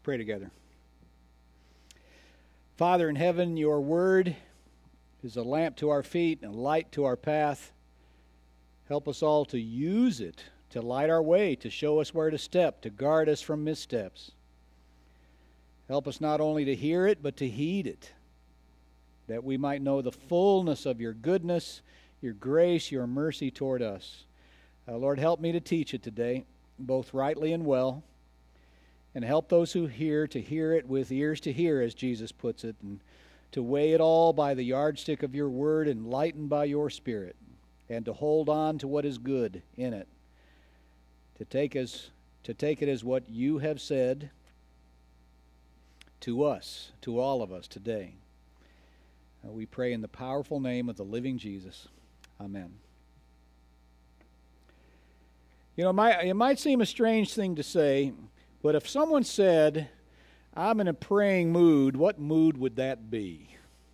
pray together. Father in heaven, your word is a lamp to our feet and a light to our path. Help us all to use it to light our way, to show us where to step, to guard us from missteps. Help us not only to hear it, but to heed it, that we might know the fullness of your goodness, your grace, your mercy toward us. Lord, help me to teach it today, both rightly and well, and help those who hear to hear it with ears to hear, as Jesus puts it, and to weigh it all by the yardstick of your word, enlightened by your Spirit, and to hold on to what is good in it, to take it as what you have said to us, to all of us today. We pray in the powerful name of the living Jesus. Amen. You know, it might seem a strange thing to say, but if someone said, I'm in a praying mood, what mood would that be?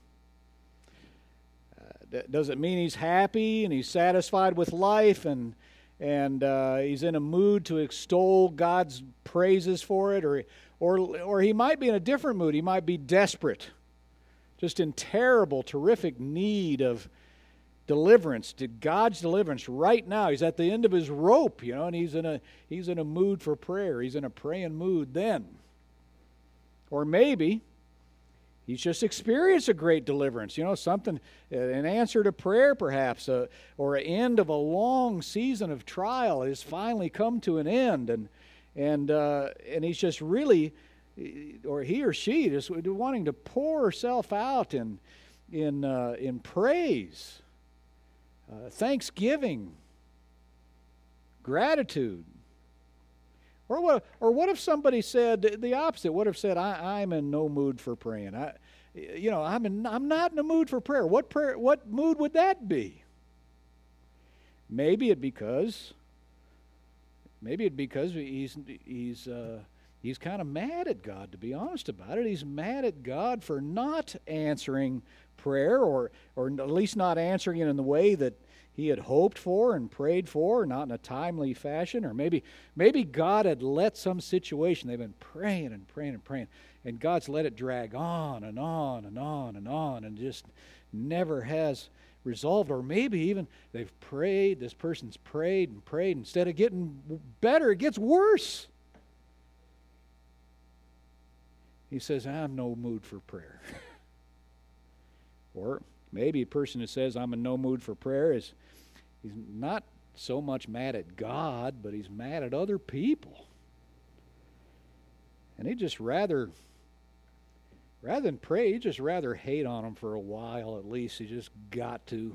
Does it mean he's happy and he's satisfied with life and he's in a mood to extol God's praises for it? Or he might be in a different mood. He might be desperate, just in terrible, terrific need of deliverance, to God's deliverance right now. He's at the end of his rope, and he's in a mood for prayer. He's in a praying mood then. Or maybe he's just experienced a great deliverance, something, an answer to prayer perhaps, or an end of a long season of trial has finally come to an end, and he's just really, or he or she just wanting to pour herself out in praise, thanksgiving, gratitude. Or what if somebody said the opposite? What if said, I'm in no mood for praying? I'm not in a mood for prayer. What mood would that be? Maybe it's because he's kind of mad at God, to be honest about it. He's mad at God for not answering prayer, or at least not answering it in the way that he had hoped for and prayed for, not in a timely fashion. Or maybe God had let some situation, they've been praying and praying and praying, and God's let it drag on and on and on and on and just never has resolved. Or maybe even they've prayed, this person's prayed and prayed, instead of getting better, it gets worse. He says, I have no mood for prayer. Or maybe a person who says, I'm in no mood for prayer, he's not so much mad at God, but he's mad at other people. And he just rather than pray, he'd just rather hate on them for a while at least. He just got to.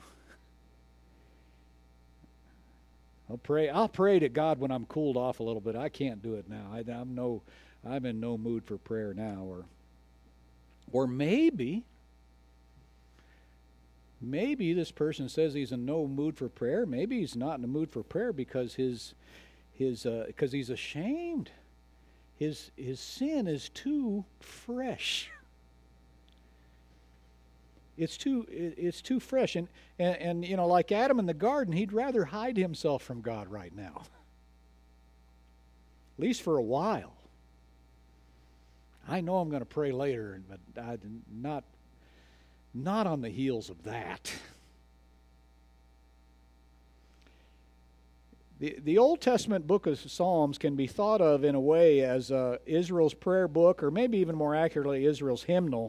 I'll pray to God when I'm cooled off a little bit. I can't do it now. I'm in no mood for prayer now. Or maybe this person says he's in no mood for prayer. Maybe he's not in the mood for prayer because because he's ashamed. His sin is too fresh. It's too fresh, and like Adam in the garden, he'd rather hide himself from God right now, at least for a while. I know I'm going to pray later, but not on the heels of that. The Old Testament book of Psalms can be thought of in a way as Israel's prayer book, or maybe even more accurately, Israel's hymnal.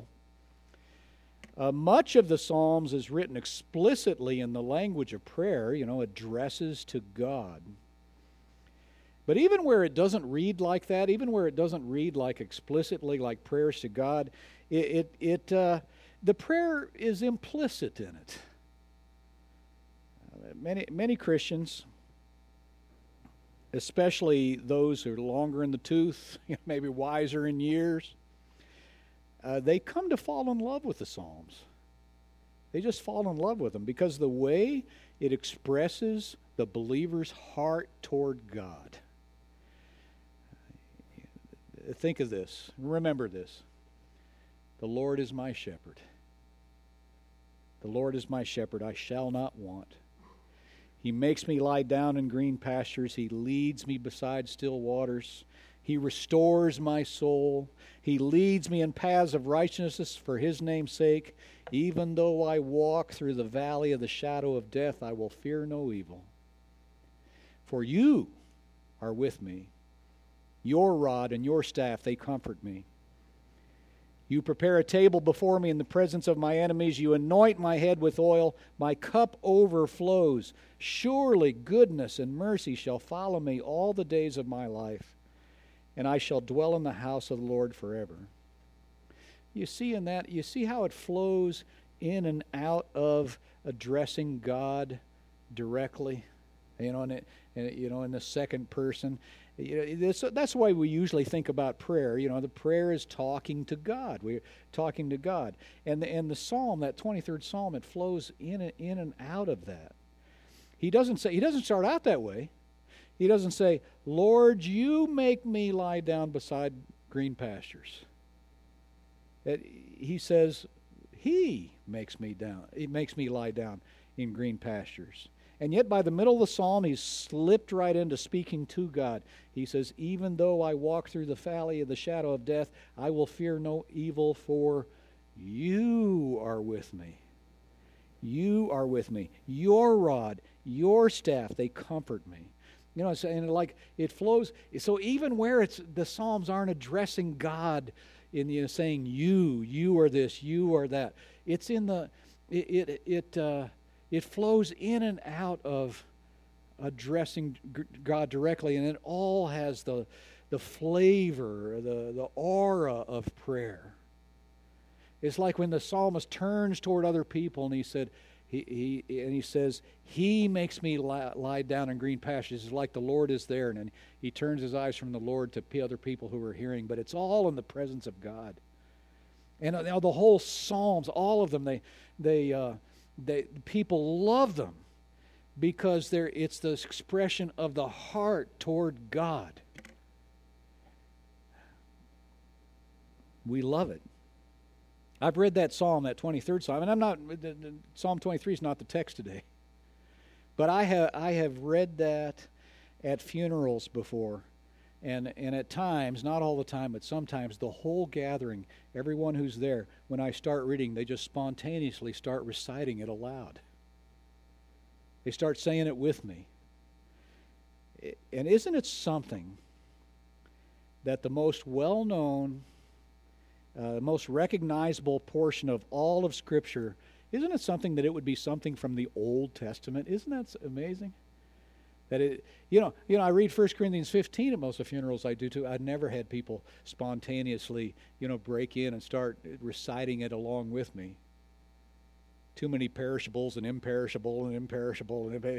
Much of the Psalms is written explicitly in the language of prayer, addresses to God. But even where it doesn't read like that, even where it doesn't read like explicitly like prayers to God, the prayer is implicit in it. Many Christians, especially those who are longer in the tooth, maybe wiser in years, they come to fall in love with the Psalms. They just fall in love with them because the way it expresses the believer's heart toward God. Think of this. Remember this. The Lord is my shepherd. The Lord is my shepherd. I shall not want. He makes me lie down in green pastures. He leads me beside still waters. He restores my soul. He leads me in paths of righteousness for His name's sake. Even though I walk through the valley of the shadow of death, I will fear no evil. For You are with me. Your rod and Your staff, they comfort me. You prepare a table before me in the presence of my enemies. You anoint my head with oil. My cup overflows. Surely goodness and mercy shall follow me all the days of my life, and I shall dwell in the house of the Lord forever. You see in that, you see how it flows in and out of addressing God directly, in the second person. That's why we usually think about prayer. The prayer is talking to God. We're talking to God, and the psalm, that 23rd psalm, it flows in and out of that. He doesn't start out that way. He doesn't say, "Lord, You make me lie down beside green pastures." He says, He makes me lie down in green pastures. And yet by the middle of the psalm, he's slipped right into speaking to God. He says, even though I walk through the valley of the shadow of death, I will fear no evil, for You are with me. You are with me. Your rod, Your staff, they comfort me. And like it flows. So even where the Psalms aren't addressing God in saying you are this, you are that, it's in the it flows in and out of addressing God directly, and it all has the flavor, the aura of prayer. It's like when the psalmist turns toward other people and he said, he says, He makes me lie down in green pastures. It's like the Lord is there, and then he turns his eyes from the Lord to other people who are hearing, but it's all in the presence of God. And the whole Psalms, all of them, people love them because it's the expression of the heart toward God. We love it. I've read that psalm, that 23rd psalm, and Psalm 23 is not the text today. But I have read that at funerals before, and at times, not all the time, but sometimes, the whole gathering, everyone who's there, when I start reading, they just spontaneously start reciting it aloud. They start saying it with me. And isn't it something that the most well-known, most recognizable portion of all of Scripture, isn't it something that it would be something from the Old Testament? Isn't that amazing? That I read 1 Corinthians 15 at most of funerals I do too. I've never had people spontaneously, break in and start reciting it along with me. Too many perishables and imperishable and imperishable and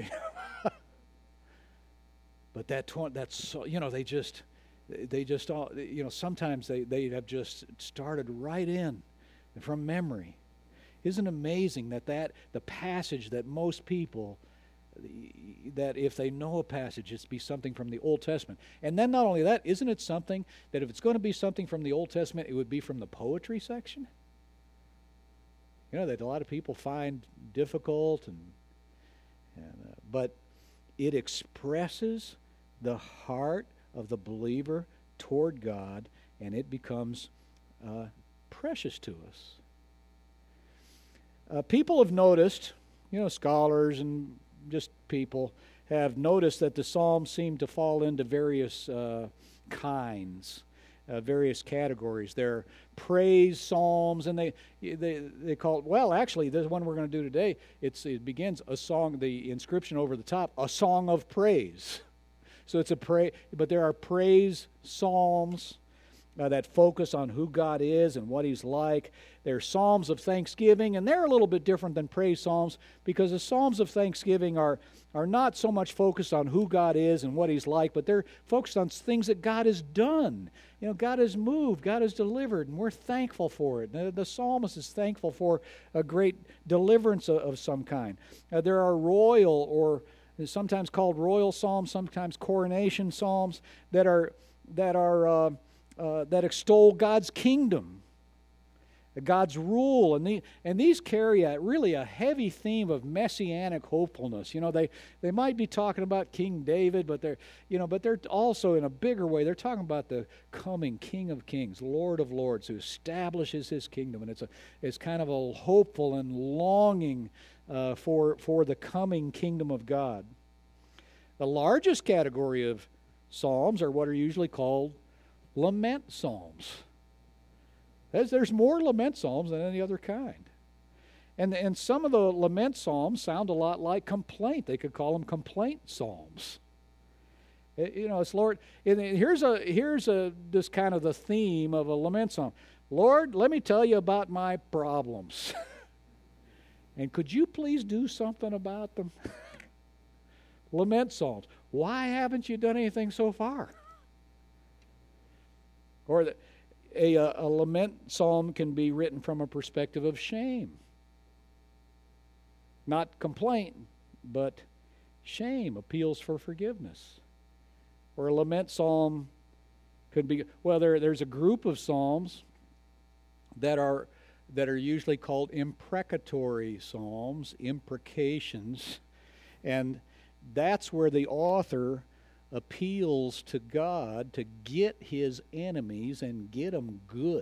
but that's so, they just all, sometimes they have just started right in from memory. Isn't it amazing that the passage that most people, that if they know a passage, it's be something from the Old Testament. And then not only that, isn't it something that if it's going to be something from the Old Testament, it would be from the poetry section? That a lot of people find difficult, but it expresses the heart of the believer toward God, and it becomes precious to us. People have noticed, scholars and just people have noticed that the Psalms seem to fall into various kinds, various categories. They're praise psalms, and they call it, well, actually, this one we're going to do today, it begins a song, the inscription over the top, a song of praise. So it's but there are praise psalms that focus on who God is and what He's like. They're psalms of thanksgiving, and they're a little bit different than praise psalms, because the psalms of thanksgiving are not so much focused on who God is and what He's like, but they're focused on things that God has done. God has moved, God has delivered, and we're thankful for it. The psalmist is thankful for a great deliverance of some kind. There are royal, or sometimes called royal psalms, sometimes coronation psalms, that extol God's kingdom. God's rule, and these carry really a heavy theme of messianic hopefulness. They might be talking about King David, but they're also in a bigger way. They're talking about the coming King of Kings, Lord of Lords, who establishes His kingdom, and it's kind of a hopeful and longing for the coming kingdom of God. The largest category of psalms are what are usually called lament psalms. There's more lament psalms than any other kind. And some of the lament psalms sound a lot like complaint. They could call them complaint psalms. It's Lord. Here's this kind of the theme of a lament psalm. Lord, let me tell you about my problems. And could you please do something about them? Lament psalms. Why haven't you done anything so far? Or a lament psalm can be written from a perspective of shame. Not complaint, but shame, appeals for forgiveness. Or a lament psalm could be, well, there's a group of psalms that are usually called imprecatory psalms, imprecations, and that's where the author appeals to God to get his enemies and get them good.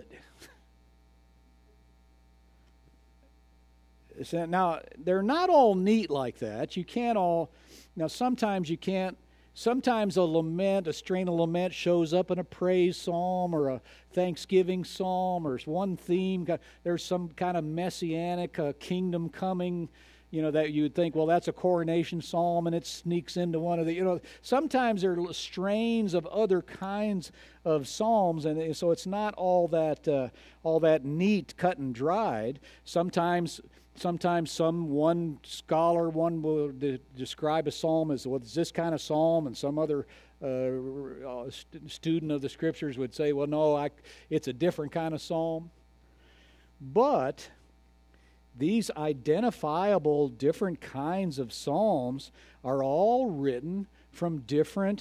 So now, they're not all neat like that. You can't all... Now, sometimes you can't... Sometimes a strain of lament shows up in a praise psalm or a thanksgiving psalm, or one theme. There's some kind of messianic kingdom coming, that you'd think, well, that's a coronation psalm, and it sneaks into one of the, sometimes there are strains of other kinds of psalms, and so it's not all that neat, cut and dried. Sometimes one scholar will describe a psalm as, well, it's this kind of psalm, and some other student of the Scriptures would say, well, no, it's a different kind of psalm. But these identifiable different kinds of psalms are all written from different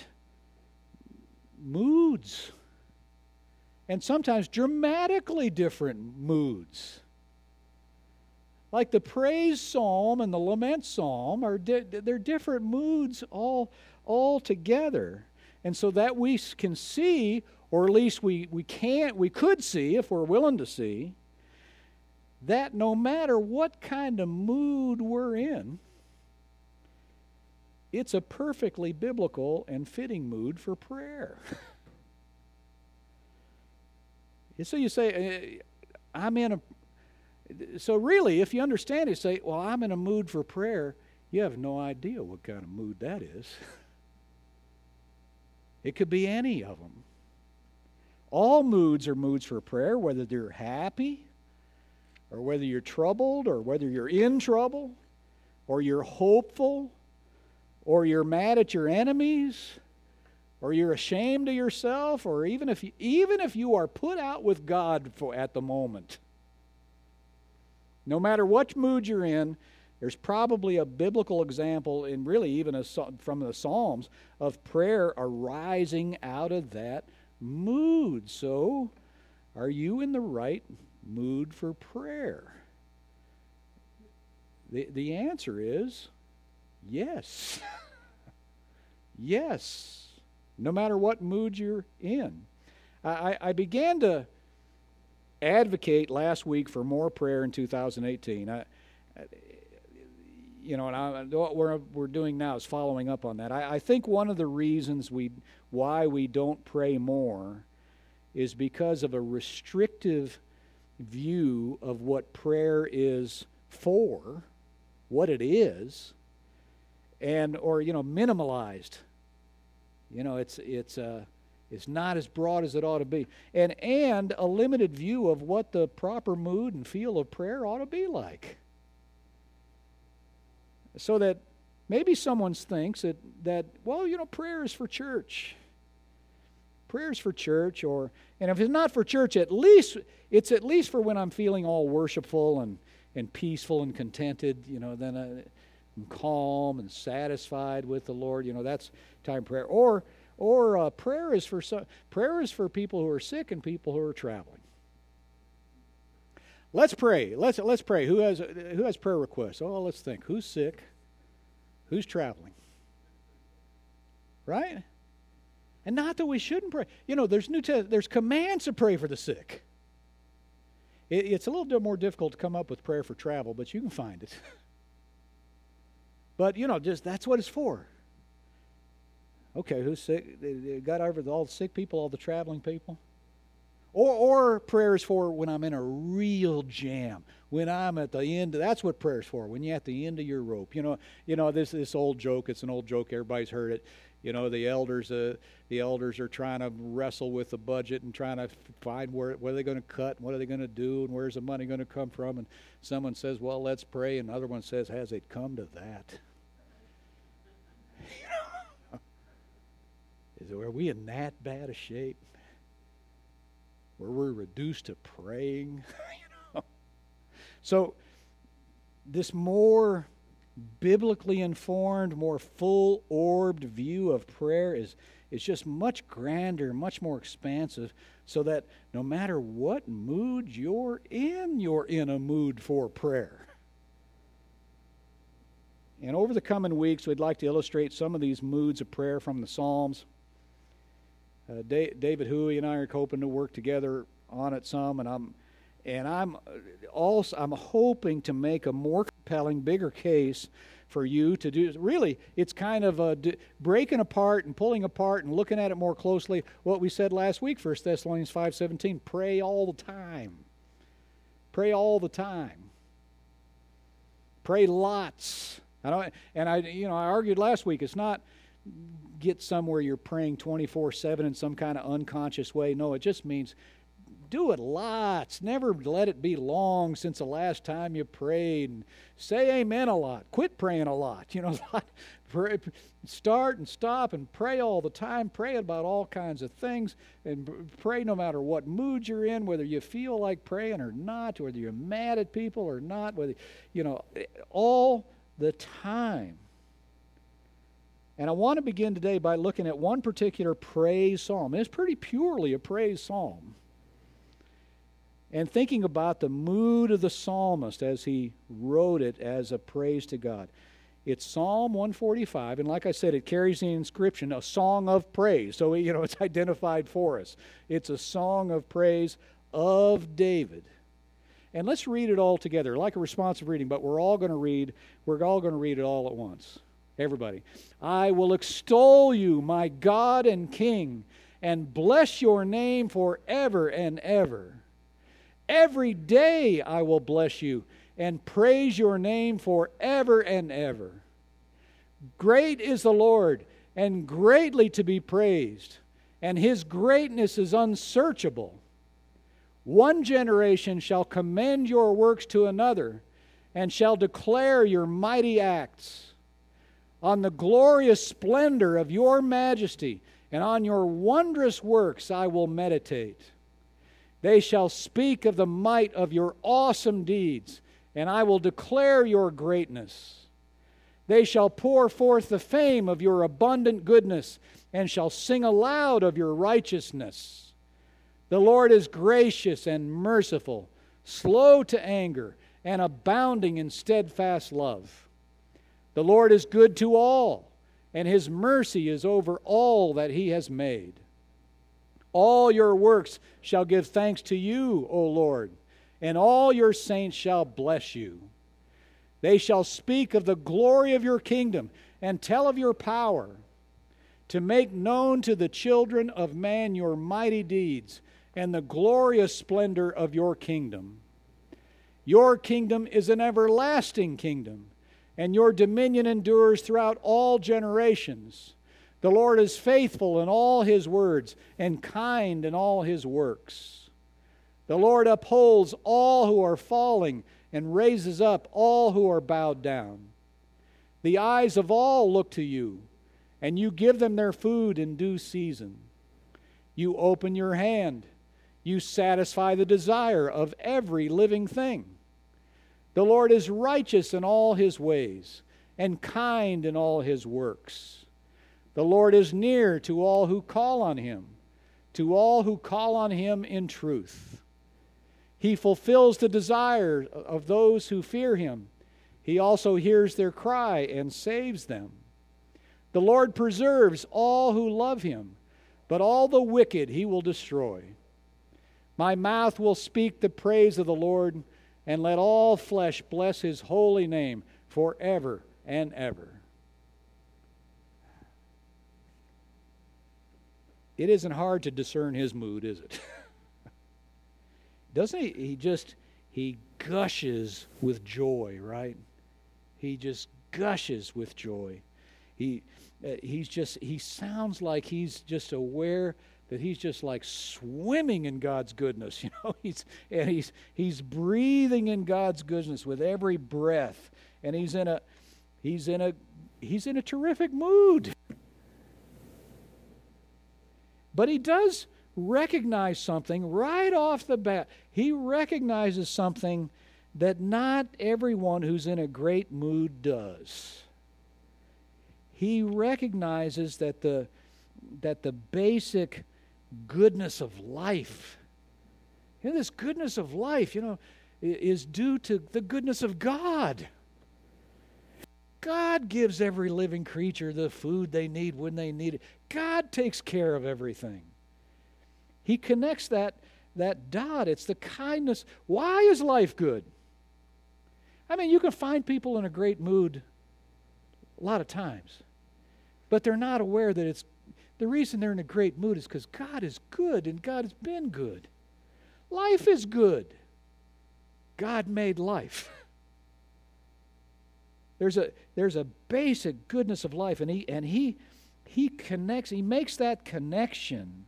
moods, and sometimes dramatically different moods. Like the praise psalm and the lament psalm they're different moods all together, and so that we can see, or at least we could see if we're willing to see, that no matter what kind of mood we're in, it's a perfectly biblical and fitting mood for prayer. So you say, so really, if you understand it, say, well, I'm in a mood for prayer, you have no idea what kind of mood that is. It could be any of them. All moods are moods for prayer, whether they're happy, or whether you're troubled, or whether you're in trouble, or you're hopeful, or you're mad at your enemies, or you're ashamed of yourself, or even if you are put out with God at the moment. No matter what mood you're in, there's probably a biblical example, and really even from the Psalms, of prayer arising out of that mood. So, are you in the right mood for prayer? The answer is yes. Yes. No matter what mood you're in. I began to advocate last week for more prayer in 2018. What we're doing now is following up on that. I think one of the reasons why we don't pray more is because of a restrictive view of what prayer is for, what it is, or minimalized. It's not as broad as it ought to be, and a limited view of what the proper mood and feel of prayer ought to be like. So that maybe someone thinks that prayer is for church. Prayer is for church, and if it's not for church, it's at least for when I'm feeling all worshipful and peaceful and contented. Then I'm calm and satisfied with the Lord. That's time prayer. Or prayer is for people who are sick and people who are traveling. Let's pray. Let's pray. Who has prayer requests? Oh, let's think. Who's sick? Who's traveling? Right? And not that we shouldn't pray. You know, there's commands to pray for the sick. It's a little bit more difficult to come up with prayer for travel, but you can find it. But, you know, just that's what it's for. Okay, who's sick? They got over all the sick people, all the traveling people? Or prayer is for when I'm in a real jam, when I'm at the end. That's what prayer is for, when you're at the end of your rope. You know this old joke. It's an old joke. Everybody's heard it. You know, the elders are trying to wrestle with the budget and trying to find what are they going to cut, and what are they going to do, and where's the money going to come from. And someone says, well, let's pray, and another one says, has it come to that? Are we in that bad a shape where we're reduced to praying? So this more biblically informed, more full-orbed view of prayer is just much grander, much more expansive, so that no matter what mood you're in a mood for prayer. And over the coming weeks, we'd like to illustrate some of these moods of prayer from the Psalms. David Huey and I are hoping to work together on it some, and I'm hoping to make a more compelling, bigger case for you to do. Really, it's kind of breaking apart and pulling apart and looking at it more closely. What we said last week, 1 Thessalonians 5:17, pray all the time. Pray all the time. Pray lots. I argued last week, it's not get somewhere you're praying 24/7 in some kind of unconscious way. No, it just means do it lots. Never let it be long since the last time you prayed. And say amen a lot. Quit praying a lot. Start and stop and pray all the time. Pray about all kinds of things, and pray no matter what mood you're in, whether you feel like praying or not, whether you're mad at people or not, whether all the time. And I want to begin today by looking at one particular praise psalm. It's pretty purely a praise psalm. And thinking about the mood of the psalmist as he wrote it as a praise to God. It's Psalm 145, and like I said, it carries the inscription, a song of praise. So, it's identified for us. It's a song of praise of David. And let's read it all together, like a responsive reading, but we're all going to read it all at once. Everybody. I will extol you, my God and King, and bless your name forever and ever. Every day I will bless you and praise your name forever and ever. Great is the Lord, and greatly to be praised, and his greatness is unsearchable. One generation shall commend your works to another, and shall declare your mighty acts. On the glorious splendor of your majesty, and on your wondrous works I will meditate. They shall speak of the might of your awesome deeds, and I will declare your greatness. They shall pour forth the fame of your abundant goodness, and shall sing aloud of your righteousness. The Lord is gracious and merciful, slow to anger, and abounding in steadfast love. The Lord is good to all, and his mercy is over all that he has made. All your works shall give thanks to you, O Lord, and all your saints shall bless you. They shall speak of the glory of your kingdom and tell of your power, to make known to the children of man your mighty deeds and the glorious splendor of your kingdom. Your kingdom is an everlasting kingdom, and your dominion endures throughout all generations. The Lord is faithful in all his words and kind in all his works. The Lord upholds all who are falling and raises up all who are bowed down. The eyes of all look to you, and you give them their food in due season. You open your hand. You satisfy the desire of every living thing. The Lord is righteous in all his ways, and kind in all his works. The Lord is near to all who call on him, to all who call on him in truth. He fulfills the desire of those who fear him. He also hears their cry and saves them. The Lord preserves all who love him, but all the wicked he will destroy. My mouth will speak the praise of the Lord, and let all flesh bless his holy name forever and ever. It isn't hard to discern his mood, is it? Doesn't he? He gushes with joy, right? He just gushes with joy. He sounds like he's just aware that he's just like swimming in God's goodness, you know. He's breathing in God's goodness with every breath, and he's in a terrific mood. But he does recognize something right off the bat. He recognizes something that not everyone who's in a great mood does. He recognizes that the basic goodness of life, this goodness of life, is due to the goodness of God. God gives every living creature the food they need when they need it. God takes care of everything. He connects that dot. It's the kindness. Why is life good? I mean, you can find people in a great mood a lot of times, but they're not aware that it's the reason they're in a great mood is because God is good and God has been good. Life is good. God made life. There's a basic goodness of life, and he connects. He makes that connection.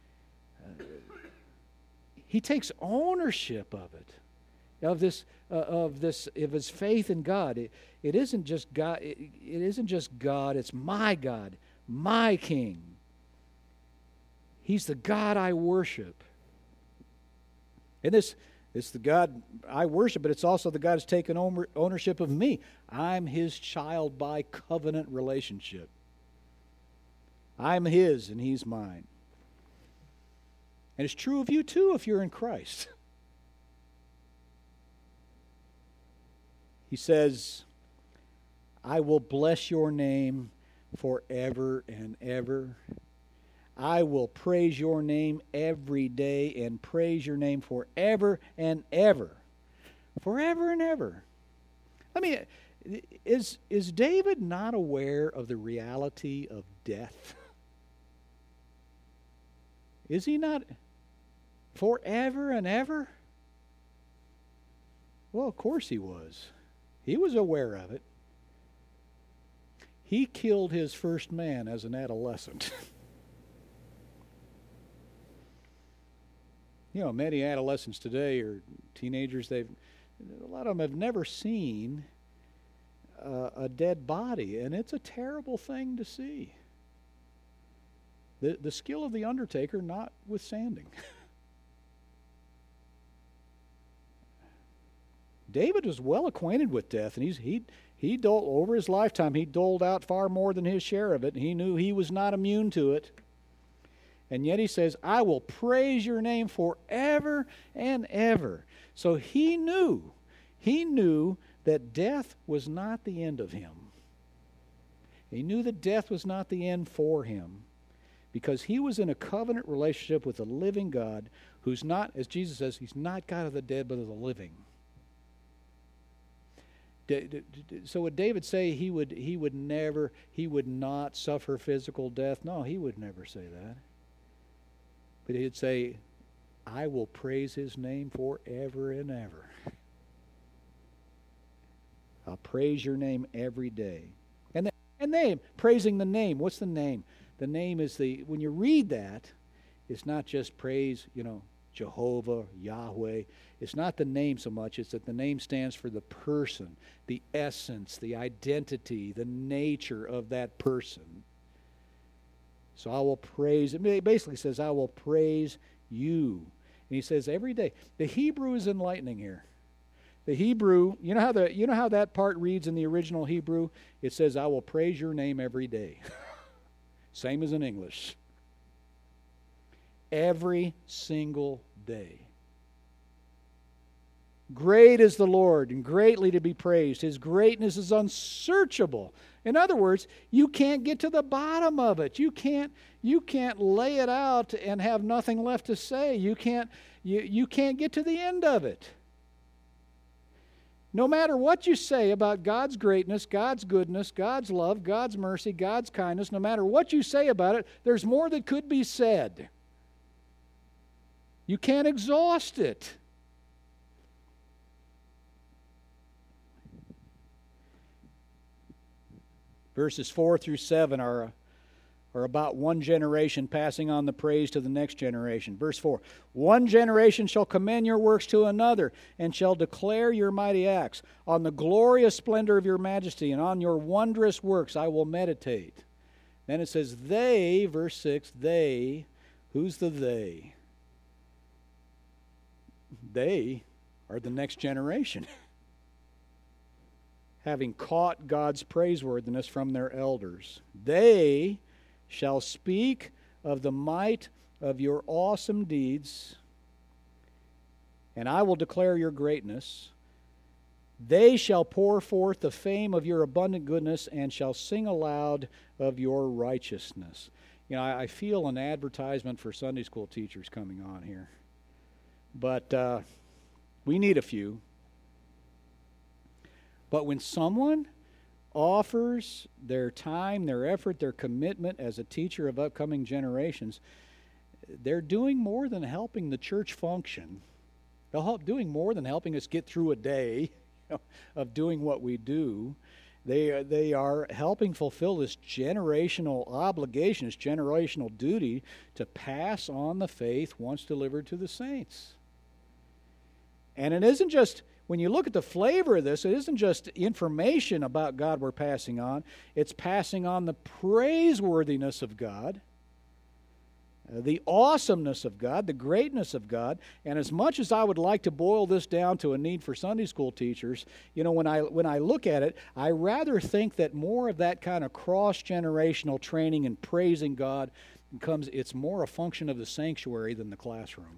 He takes ownership of it, of his faith in God. It isn't just God. It isn't just God. It's my God, my King. He's the God I worship, and it's the God I worship, but it's also the God who's taken ownership of me. I'm his child by covenant relationship. I'm his and he's mine. And it's true of you too if you're in Christ. He says, I will bless your name forever and ever. I will praise your name every day and praise your name forever and ever. Forever and ever. Is David not aware of the reality of death? Is he not? Forever and ever? Well, of course he was. He was aware of it. He killed his first man as an adolescent. Many adolescents today or teenagers, a lot of them have never seen a dead body, and it's a terrible thing to see. The skill of the undertaker notwithstanding. David was well acquainted with death, and he doled over his lifetime. He doled out far more than his share of it, and he knew he was not immune to it. And yet he says, I will praise your name forever and ever. So he knew that death was not the end of him. He knew that death was not the end for him, because he was in a covenant relationship with the living God, who's not, as Jesus says, he's not God of the dead but of the living. So would David say he would not suffer physical death? No, he would never say that. But he'd say, I will praise his name forever and ever. I'll praise your name every day. And name, praising the name. What's the name? The name is when you read that, it's not just praise, Jehovah, Yahweh. It's not the name so much. It's that the name stands for the person, the essence, the identity, the nature of that person. So I will praise. It basically says, I will praise you. And he says every day. The Hebrew is enlightening here. The Hebrew, you know how that part reads in the original Hebrew? It says, I will praise your name every day. Same as in English. Every single day. Great is the Lord, and greatly to be praised. His greatness is unsearchable. In other words, you can't get to the bottom of it. You can't lay it out and have nothing left to say. You can't get to the end of it. No matter what you say about God's greatness, God's goodness, God's love, God's mercy, God's kindness, no matter what you say about it, there's more that could be said. You can't exhaust it. Verses 4 through 7 are about one generation passing on the praise to the next generation. Verse 4, one generation shall commend your works to another, and shall declare your mighty acts. On the glorious splendor of your majesty, and on your wondrous works I will meditate. Then it says, they, verse 6, they, who's the they? They are the next generation. Having caught God's praiseworthiness from their elders. They shall speak of the might of your awesome deeds, and I will declare your greatness. They shall pour forth the fame of your abundant goodness, and shall sing aloud of your righteousness. You know, I feel an advertisement for Sunday school teachers coming on here. But we need a few. But when someone offers their time, their effort, their commitment as a teacher of upcoming generations, they're doing more than helping the church function. They're doing more than helping us get through a day of doing what we do. They are helping fulfill this generational obligation, this generational duty to pass on the faith once delivered to the saints. And it isn't just, when you look at the flavor of this, it isn't just information about God we're passing on. It's passing on the praiseworthiness of God, the awesomeness of God, the greatness of God. And as much as I would like to boil this down to a need for Sunday school teachers, you know, when I look at it, I rather think that more of that kind of cross-generational training and praising God it's more a function of the sanctuary than the classroom.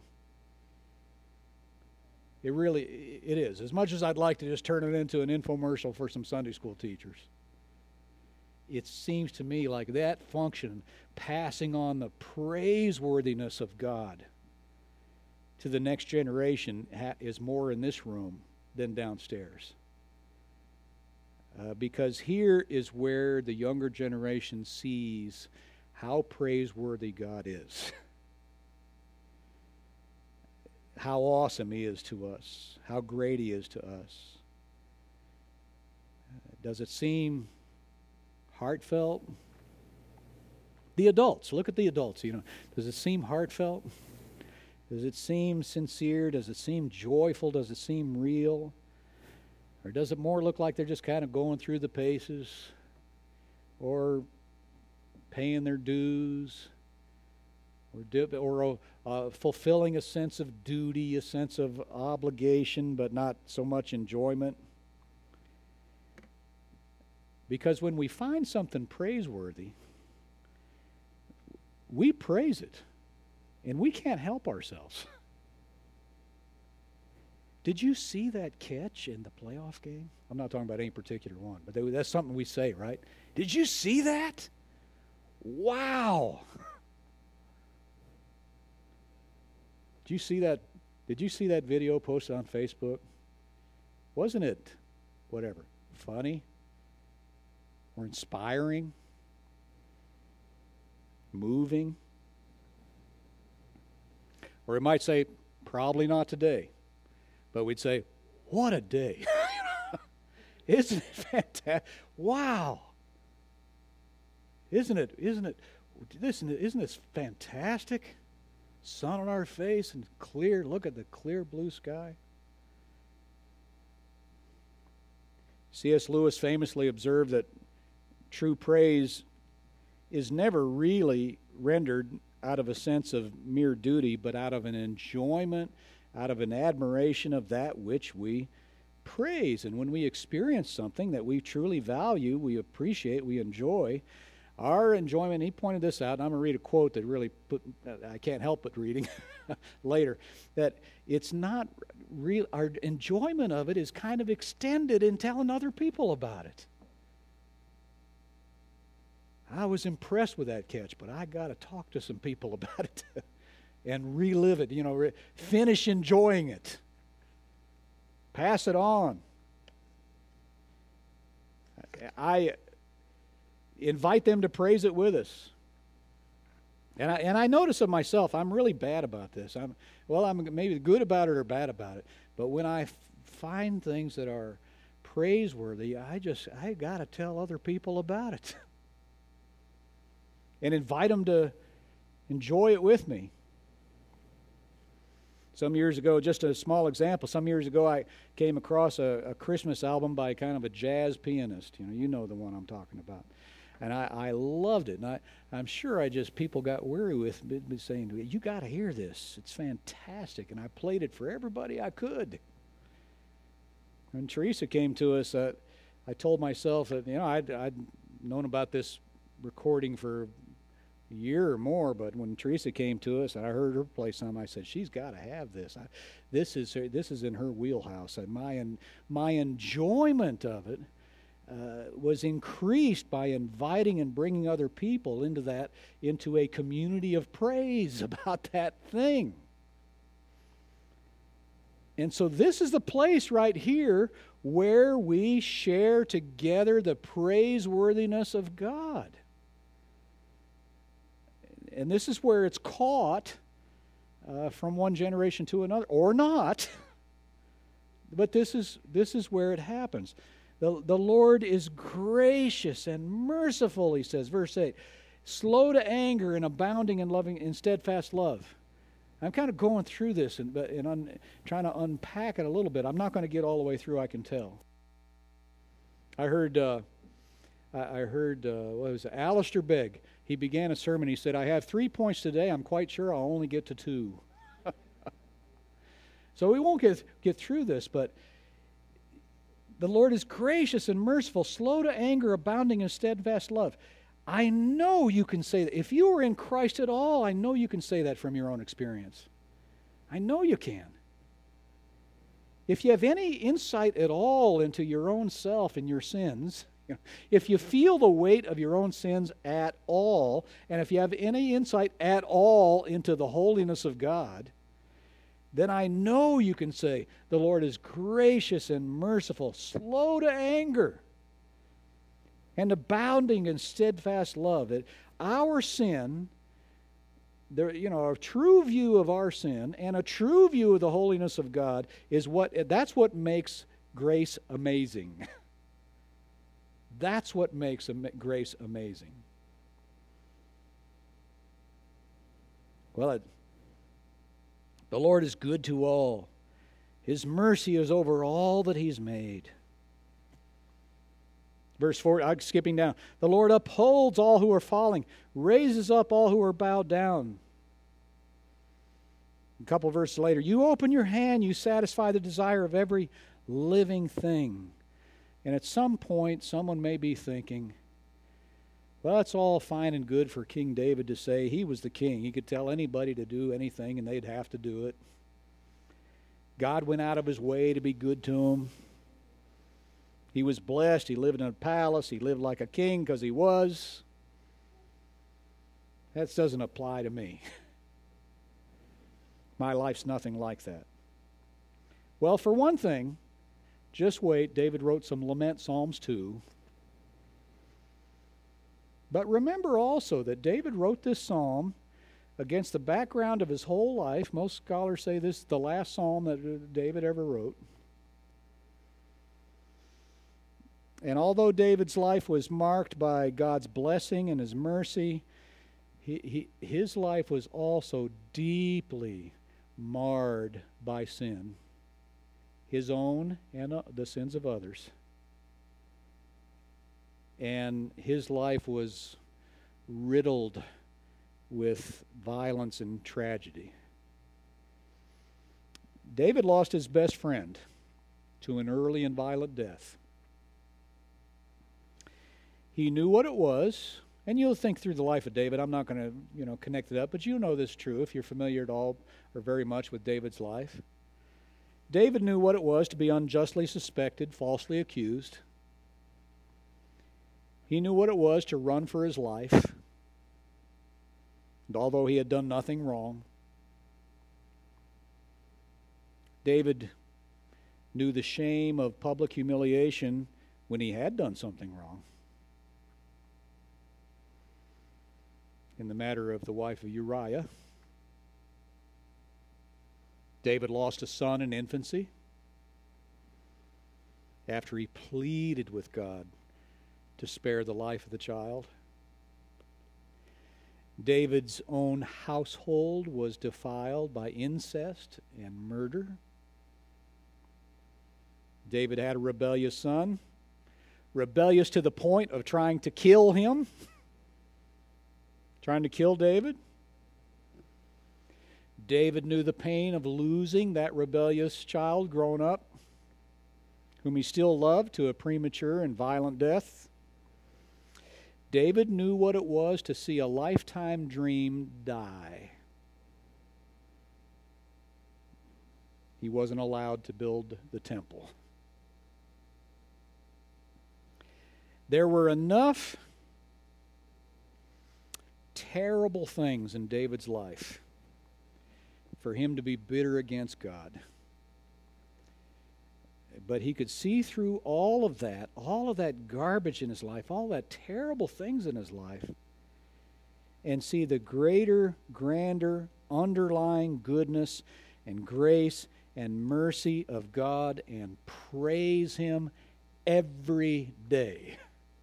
It is. As much as I'd like to just turn it into an infomercial for some Sunday school teachers, it seems to me like that function, passing on the praiseworthiness of God to the next generation, is more in this room than downstairs. Because here is where the younger generation sees how praiseworthy God is. How awesome He is to us, how great He is to us. Does it seem heartfelt? The adults, look at the adults, you know. Does it seem heartfelt? Does it seem sincere? Does it seem joyful? Does it seem real? Or does it more look like they're just kind of going through the paces or paying their dues? Or fulfilling a sense of duty, a sense of obligation, but not so much enjoyment. Because when we find something praiseworthy, we praise it, and we can't help ourselves. Did you see that catch in the playoff game? I'm not talking about any particular one, but that's something we say, right? Did you see that? Wow! Did you see that video posted on Facebook? Wasn't it, funny or inspiring, moving? Or it might say, probably not today, but we'd say, what a day. Isn't it fantastic? Wow. Isn't this fantastic? Sun on our face and clear. Look at the clear blue sky. C.S. Lewis famously observed that true praise is never really rendered out of a sense of mere duty, but out of an enjoyment, out of an admiration of that which we praise. And when we experience something that we truly value, we appreciate, we enjoy, our enjoyment, he pointed this out, and I'm going to read a quote that really I can't help but reading later, that it's not our enjoyment of it is kind of extended in telling other people about it. I was impressed with that catch, but I got to talk to some people about it and relive it, finish enjoying it. Pass it on. I invite them to praise it with us. And I notice of myself, I'm really bad about this. I'm maybe good about it or bad about it. But when I find things that are praiseworthy, I got to tell other people about it. And invite them to enjoy it with me. Some years ago, just a small example, I came across a Christmas album by kind of a jazz pianist. You know the one I'm talking about. And I loved it. And I'm sure people got weary with me saying to me, you got to hear this. It's fantastic. And I played it for everybody I could. When Teresa came to us, I told myself that, I'd known about this recording for a year or more, but when Teresa came to us and I heard her play some, I said, she's got to have this. This is in her wheelhouse. And my enjoyment of it was increased by inviting and bringing other people into a community of praise about that thing. And so this is the place right here where we share together the praiseworthiness of God. And this is where it's caught from one generation to another, or not. But this is where it happens. The Lord is gracious and merciful, he says, verse 8, slow to anger and abounding in loving in steadfast love. I'm kind of going through this and trying to unpack it a little bit. I'm not going to get all the way through, I can tell. I heard Alistair Begg. He began a sermon. He said, I have 3 points today. I'm quite sure I'll only get to 2. So we won't get through this, but the Lord is gracious and merciful, slow to anger, abounding in steadfast love. I know you can say that. If you are in Christ at all, I know you can say that from your own experience. I know you can. If you have any insight at all into your own self and your sins, if you feel the weight of your own sins at all, and if you have any insight at all into the holiness of God, then I know you can say, the Lord is gracious and merciful, slow to anger, and abounding in steadfast love. That our sin, a true view of our sin and a true view of the holiness of God that's what makes grace amazing. That's what makes grace amazing. Well, the Lord is good to all. His mercy is over all that He's made. Verse 4, I'm skipping down. The Lord upholds all who are falling, raises up all who are bowed down. A couple verses later, you open your hand, you satisfy the desire of every living thing. And at some point, someone may be thinking, well, it's all fine and good for King David to say he was the king. He could tell anybody to do anything and they'd have to do it. God went out of His way to be good to him. He was blessed. He lived in a palace. He lived like a king because he was. That doesn't apply to me. My life's nothing like that. Well, for one thing, just wait. David wrote some lament psalms too. But remember also that David wrote this psalm against the background of his whole life. Most scholars say this is the last psalm that David ever wrote. And although David's life was marked by God's blessing and His mercy, his life was also deeply marred by sin, his own and the sins of others. And his life was riddled with violence and tragedy. David lost his best friend to an early and violent death. He knew what it was, and you'll think through the life of David. I'm not going to, connect it up, but you know this is true if you're familiar at all or very much with David's life. David knew what it was to be unjustly suspected, falsely accused. He knew what it was to run for his life. And although he had done nothing wrong, David knew the shame of public humiliation when he had done something wrong. In the matter of the wife of Uriah, David lost a son in infancy after he pleaded with God to spare the life of the child. David's own household was defiled by incest and murder. David had a rebellious son, rebellious to the point of trying to kill him, trying to kill David. David knew the pain of losing that rebellious child grown up, whom he still loved, to a premature and violent death. David knew what it was to see a lifetime dream die. He wasn't allowed to build the temple. There were enough terrible things in David's life for him to be bitter against God. But he could see through all of that garbage in his life, all that terrible things in his life, and see the greater, grander, underlying goodness and grace and mercy of God and praise Him every day.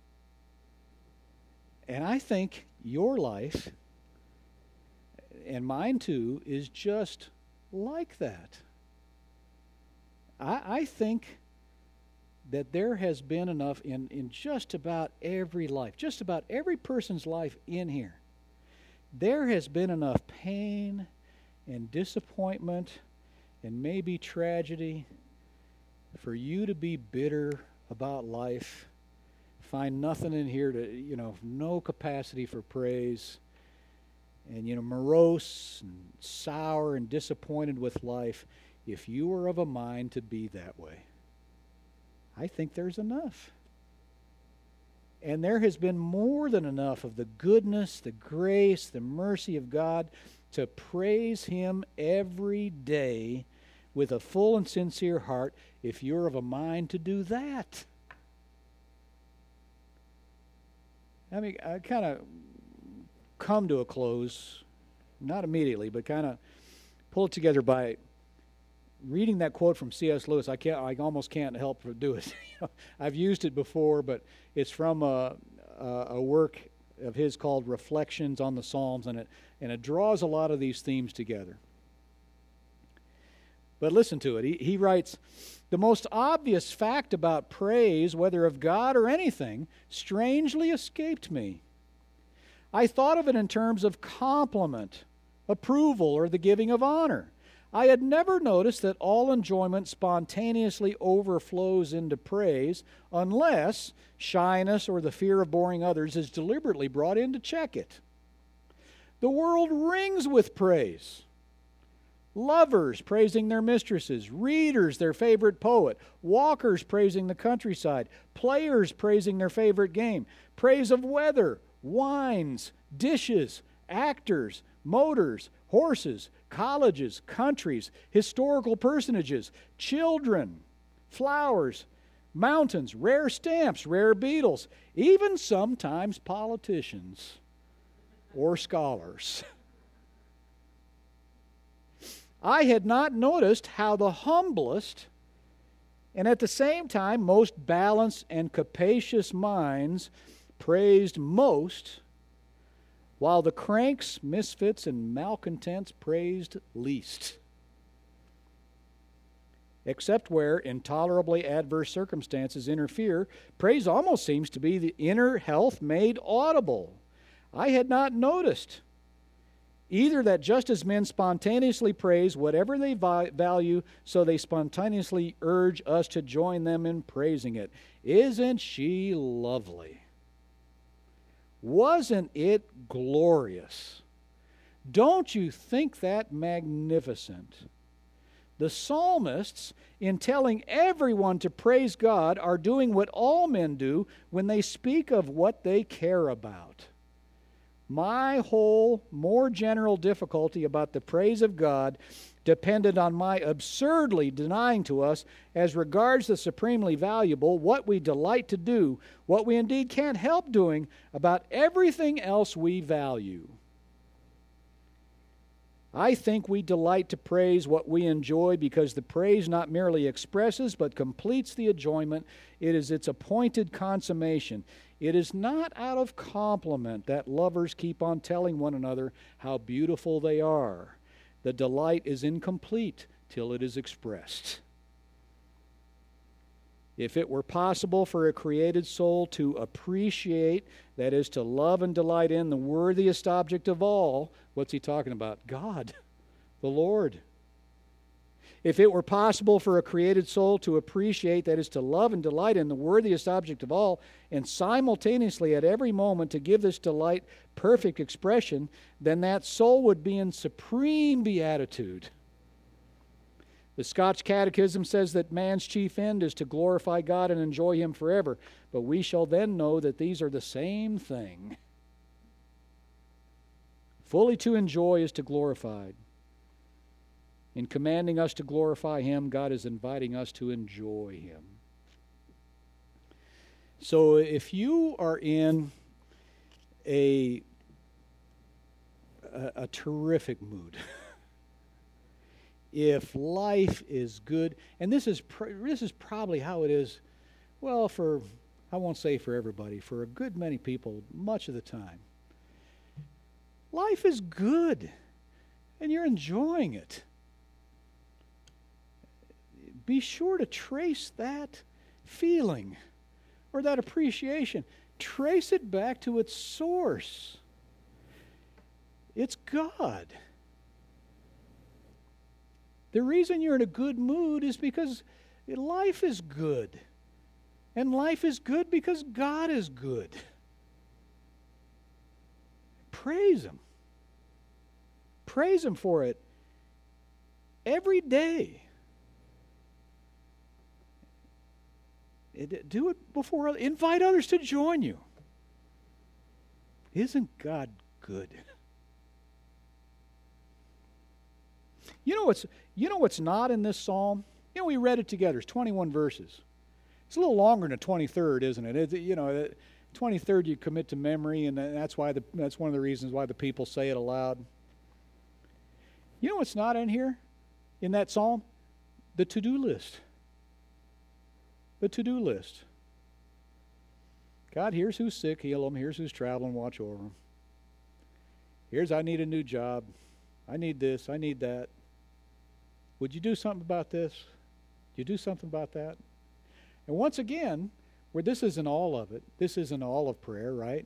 And I think your life, and mine too, is just like that. I think that there has been enough in just about every life, just about every person's life in here, there has been enough pain and disappointment and maybe tragedy for you to be bitter about life, find nothing in here to, no capacity for praise, and, morose and sour and disappointed with life. If you are of a mind to be that way, I think there's enough. And there has been more than enough of the goodness, the grace, the mercy of God to praise Him every day with a full and sincere heart if you're of a mind to do that. I kind of come to a close, not immediately, but kind of pull it together by reading that quote from C.S. Lewis. I almost can't help but do it. I've used it before, but it's from a work of his called Reflections on the Psalms, and it draws a lot of these themes together. But listen to it. He writes, "The most obvious fact about praise, whether of God or anything, strangely escaped me. I thought of it in terms of compliment, approval, or the giving of honor. I had never noticed that all enjoyment spontaneously overflows into praise unless shyness or the fear of boring others is deliberately brought in to check it. The world rings with praise. Lovers praising their mistresses, readers their favorite poet, walkers praising the countryside, players praising their favorite game, praise of weather, wines, dishes, actors, motors, horses, colleges, countries, historical personages, children, flowers, mountains, rare stamps, rare beetles, even sometimes politicians or scholars. I had not noticed how the humblest and at the same time most balanced and capacious minds praised most, while the cranks, misfits, and malcontents praised least. Except where intolerably adverse circumstances interfere, praise almost seems to be the inner health made audible. I had not noticed either that just as men spontaneously praise whatever they value, so they spontaneously urge us to join them in praising it. Isn't she lovely? Wasn't it glorious? Don't you think that magnificent? The psalmists, in telling everyone to praise God, are doing what all men do when they speak of what they care about. My whole, more general difficulty about the praise of God depended on my absurdly denying to us, as regards the supremely valuable, what we delight to do, what we indeed can't help doing about everything else we value. I think we delight to praise what we enjoy because the praise not merely expresses but completes the enjoyment. It is its appointed consummation. It is not out of compliment that lovers keep on telling one another how beautiful they are. The delight is incomplete till it is expressed. If it were possible for a created soul to appreciate, that is, to love and delight in the worthiest object of all, what's he talking about? God, the Lord. If it were possible for a created soul to appreciate, that is, to love and delight in the worthiest object of all, and simultaneously at every moment to give this delight perfect expression, then that soul would be in supreme beatitude. The Scotch Catechism says that man's chief end is to glorify God and enjoy Him forever, but we shall then know that these are the same thing. Fully to enjoy is to glorify. In commanding us to glorify Him, God is inviting us to enjoy Him. So if you are in a terrific mood, if life is good, and this is probably how it is, well, I won't say for everybody, for a good many people, much of the time. Life is good, and you're enjoying it. Be sure to trace that feeling or that appreciation. Trace it back to its source. It's God. The reason you're in a good mood is because life is good. And life is good because God is good. Praise Him. Praise Him for it every day. Do it before, invite others to join you. Isn't God good? You know what's not in this psalm? We read it together. It's 21 verses. It's a little longer than the 23rd, isn't it? The 23rd you commit to memory, and that's one of the reasons why the people say it aloud. You know what's not in here, in that psalm? The to-do list. The to-do list. God, here's who's sick, heal them. Here's who's traveling, watch over them. Here's, I need a new job. I need this, I need that. Would you do something about this? Would you do something about that? And once again, where this isn't all of it, this isn't all of prayer, right?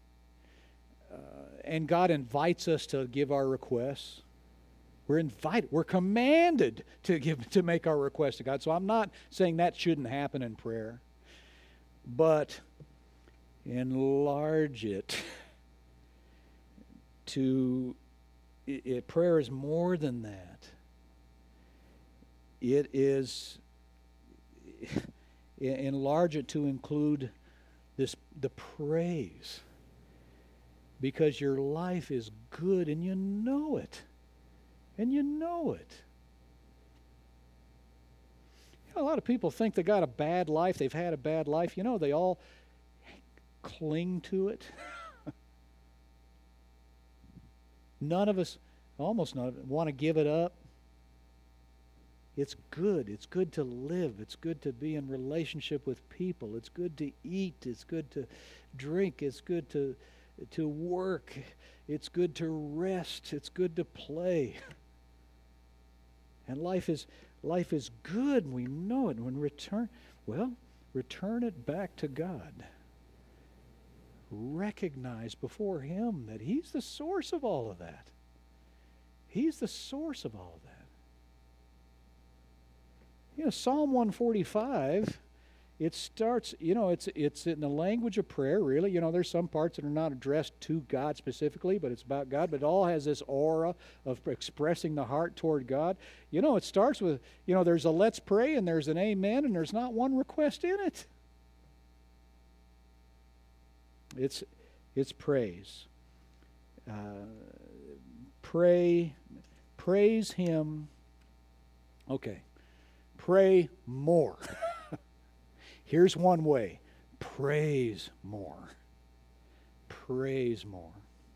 And God invites us to give our requests. We're invited, we're commanded to make our requests to God. So I'm not saying that shouldn't happen in prayer, but enlarge it prayer is more than that. It is, enlarge it to include the praise, because your life is good and you know it. And you know it. A lot of people think they got a bad life, they've had a bad life. They all cling to it. None of us, almost none of us, want to give it up. It's good. It's good to live. It's good to be in relationship with people. It's good to eat. It's good to drink. It's good to work. It's good to rest. It's good to play. And life is good, and we know it. When return it back to God. Recognize before Him that He's the source of all of that. He's the source of all of that. Psalm 145 it starts, it's in the language of prayer, really. There's some parts that are not addressed to God specifically, but it's about God. But it all has this aura of expressing the heart toward God. It starts with, there's a let's pray and there's an amen, and there's not one request in it. It's praise. Praise Him. Okay. Pray more. Here's one way. Praise more. Praise more.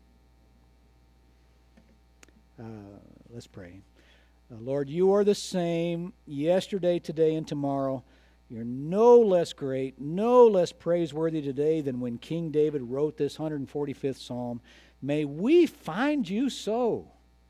Let's pray. Lord, you are the same yesterday, today, and tomorrow. You're no less great, no less praiseworthy today than when King David wrote this 145th Psalm. May we find you so.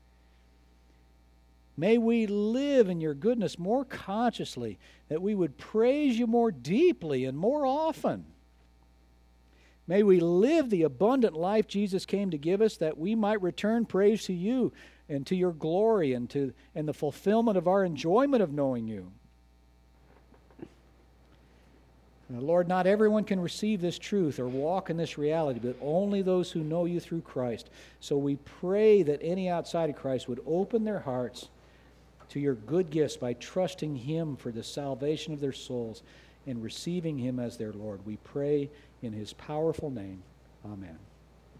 May we live in your goodness more consciously, that we would praise you more deeply and more often. May we live the abundant life Jesus came to give us, that we might return praise to you and to your glory and the fulfillment of our enjoyment of knowing you. Lord, not everyone can receive this truth or walk in this reality, but only those who know you through Christ. So we pray that any outside of Christ would open their hearts to your good gifts by trusting Him for the salvation of their souls and receiving Him as their Lord. We pray in His powerful name. Amen.